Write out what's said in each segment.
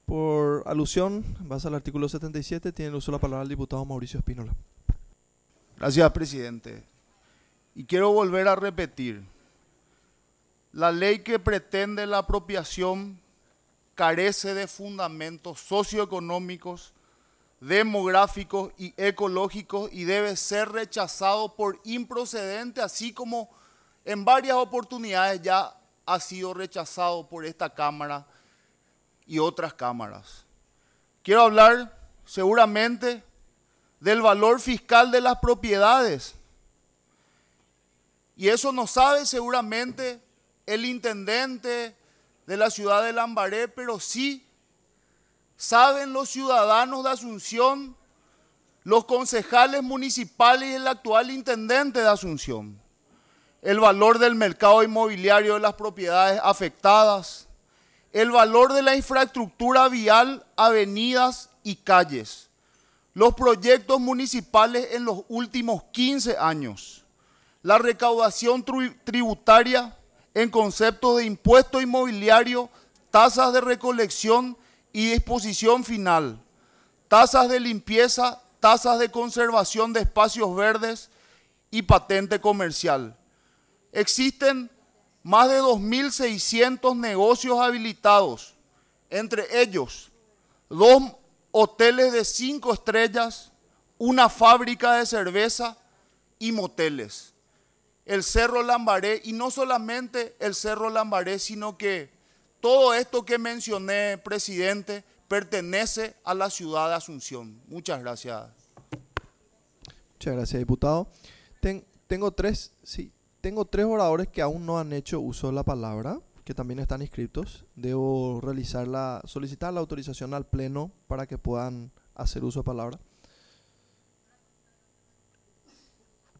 Por alusión, en base al artículo 77, tiene el uso de la palabra el diputado Mauricio Espínola. Gracias, presidente. Y quiero volver a repetir, la ley que pretende la apropiación carece de fundamentos socioeconómicos, demográficos y ecológicos y debe ser rechazado por improcedente, así como en varias oportunidades ya ha sido rechazado por esta Cámara y otras cámaras. Quiero hablar seguramente del valor fiscal de las propiedades. Y eso no sabe seguramente el intendente de la ciudad de Lambaré, pero sí saben los ciudadanos de Asunción, los concejales municipales y el actual intendente de Asunción. El valor del mercado inmobiliario de las propiedades afectadas, el valor de la infraestructura vial, avenidas y calles, los proyectos municipales en los últimos 15 años, la recaudación tributaria en conceptos de impuesto inmobiliario, tasas de recolección y disposición final, tasas de limpieza, tasas de conservación de espacios verdes y patente comercial. Existen más de 2.600 negocios habilitados, entre ellos 2 hoteles de 5 estrellas, una fábrica de cerveza y moteles. El Cerro Lambaré, y no solamente el Cerro Lambaré, sino que todo esto que mencioné, presidente, pertenece a la ciudad de Asunción. Muchas gracias. Muchas gracias, diputado. Tengo tres oradores que aún no han hecho uso de la palabra, que también están inscritos. Debo solicitar la autorización al Pleno para que puedan hacer uso de palabra.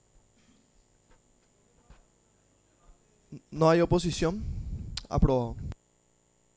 No hay oposición. Aprobado.